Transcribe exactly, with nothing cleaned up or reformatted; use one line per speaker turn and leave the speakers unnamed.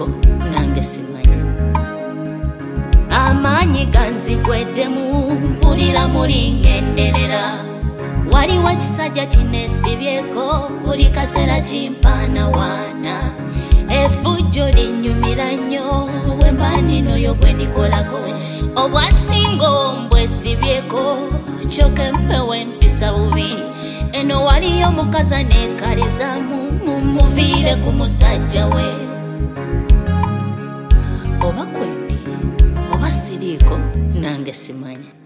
siriiko nange simanyi. Amaanyi ganzigweddemu mpulira muli ngenderera. Waliwo ekisajja kinesibyeko buli kaseera kimpaanawaana. Effujjo linnyumira nnyo bwe mba ninoyo gwe ndikolako. Obwasinga ombwesibyeko kyokka empewo empisa bubi. Eno waliyo omukazi aneekalizaamu mumuviire ku musajja we. Oba kwendi oba siriiko nange simanyi.